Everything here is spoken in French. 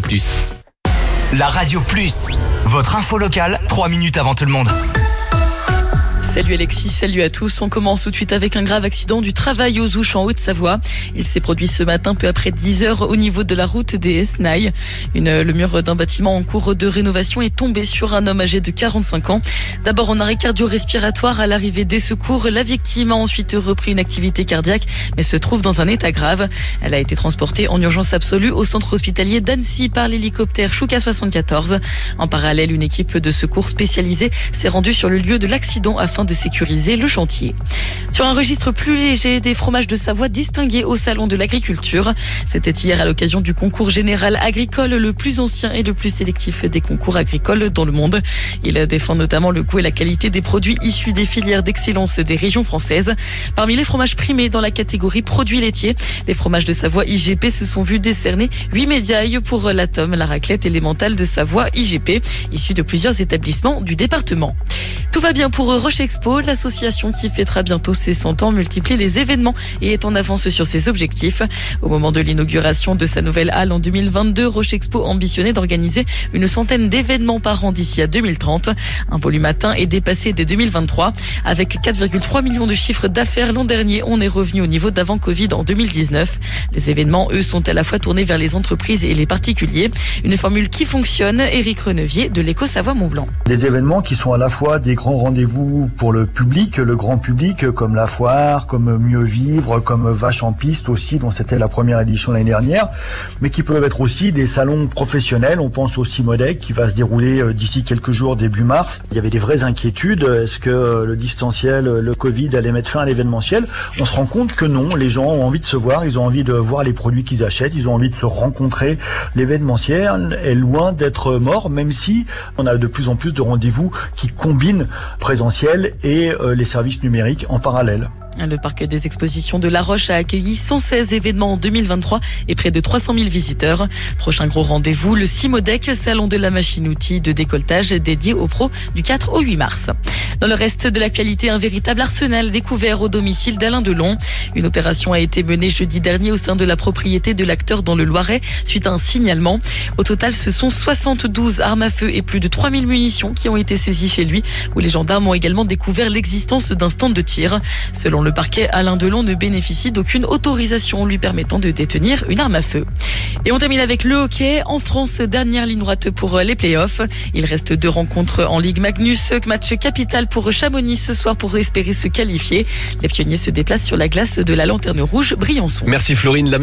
Plus. La Radio Plus, votre info locale, 3 minutes avant tout le monde. Salut Alexis, salut à tous. On commence tout de suite avec un grave accident du travail aux Ouches en Haute-Savoie. Il s'est produit ce matin peu après 10 heures au niveau de la route des Esnailles. Le mur d'un bâtiment en cours de rénovation est tombé sur un homme âgé de 45 ans. D'abord en arrêt cardio-respiratoire à l'arrivée des secours. La victime a ensuite repris une activité cardiaque mais se trouve dans un état grave. Elle a été transportée en urgence absolue au centre hospitalier d'Annecy par l'hélicoptère Chouka 74. En parallèle, une équipe de secours spécialisée s'est rendue sur le lieu de l'accident afin de sécuriser le chantier. Sur un registre plus léger, des fromages de Savoie distingués au Salon de l'Agriculture. C'était hier à l'occasion du concours général agricole, le plus ancien et le plus sélectif des concours agricoles dans le monde. Il défend notamment le goût et la qualité des produits issus des filières d'excellence des régions françaises. Parmi les fromages primés dans la catégorie produits laitiers, les fromages de Savoie IGP se sont vus décerner 8 médailles pour la tome, la raclette et l'emmental de Savoie IGP, issus de plusieurs établissements du département. Tout va bien pour Roche Expo, l'association qui fêtera bientôt ses 100 ans multiplie les événements et est en avance sur ses objectifs. Au moment de l'inauguration de sa nouvelle halle en 2022, Roche Expo ambitionnait d'organiser une centaine d'événements par an d'ici à 2030. Un volume atteint et dépassé dès 2023. Avec 4,3 millions de chiffres d'affaires l'an dernier, on est revenu au niveau d'avant Covid en 2019. Les événements, eux, sont à la fois tournés vers les entreprises et les particuliers. Une formule qui fonctionne. Éric Renevier de l'Éco-Savoie-Mont-Blanc. Des événements qui sont à la fois des grands rendez-vous pour le public, le grand public, comme la foire, comme Mieux Vivre, comme Vache en Piste aussi, dont c'était la première édition l'année dernière, mais qui peuvent être aussi des salons professionnels. On pense au Cimodec qui va se dérouler d'ici quelques jours, début mars. Il y avait des vraies inquiétudes. Est-ce que le distanciel, le Covid allait mettre fin à l'événementiel? On se rend compte que non, les gens ont envie de se voir, ils ont envie de voir les produits qu'ils achètent, ils ont envie de se rencontrer. L'événementiel est loin d'être mort, même si on a de plus en plus de rendez-vous qui combinent présentiel et les services numériques en parallèle. Le parc des expositions de La Roche a accueilli 116 événements en 2023 et près de 300 000 visiteurs. Prochain gros rendez-vous, le Cimodec, salon de la machine-outil de décolletage dédié aux pros du 4 au 8 mars. Dans le reste de l'actualité, un véritable arsenal découvert au domicile d'Alain Delon. Une opération a été menée jeudi dernier au sein de la propriété de l'acteur dans le Loiret suite à un signalement. Au total, ce sont 72 armes à feu et plus de 3000 munitions qui ont été saisies chez lui, où les gendarmes ont également découvert l'existence d'un stand de tir. Selon le parquet, Alain Delon ne bénéficie d'aucune autorisation lui permettant de détenir une arme à feu. Et on termine avec le hockey. En France, dernière ligne droite pour les playoffs. Il reste 2 rencontres en Ligue Magnus. Match capital pour Chamonix ce soir pour espérer se qualifier. Les pionniers se déplacent sur la glace de la Lanterne Rouge Briançon. Merci Florine.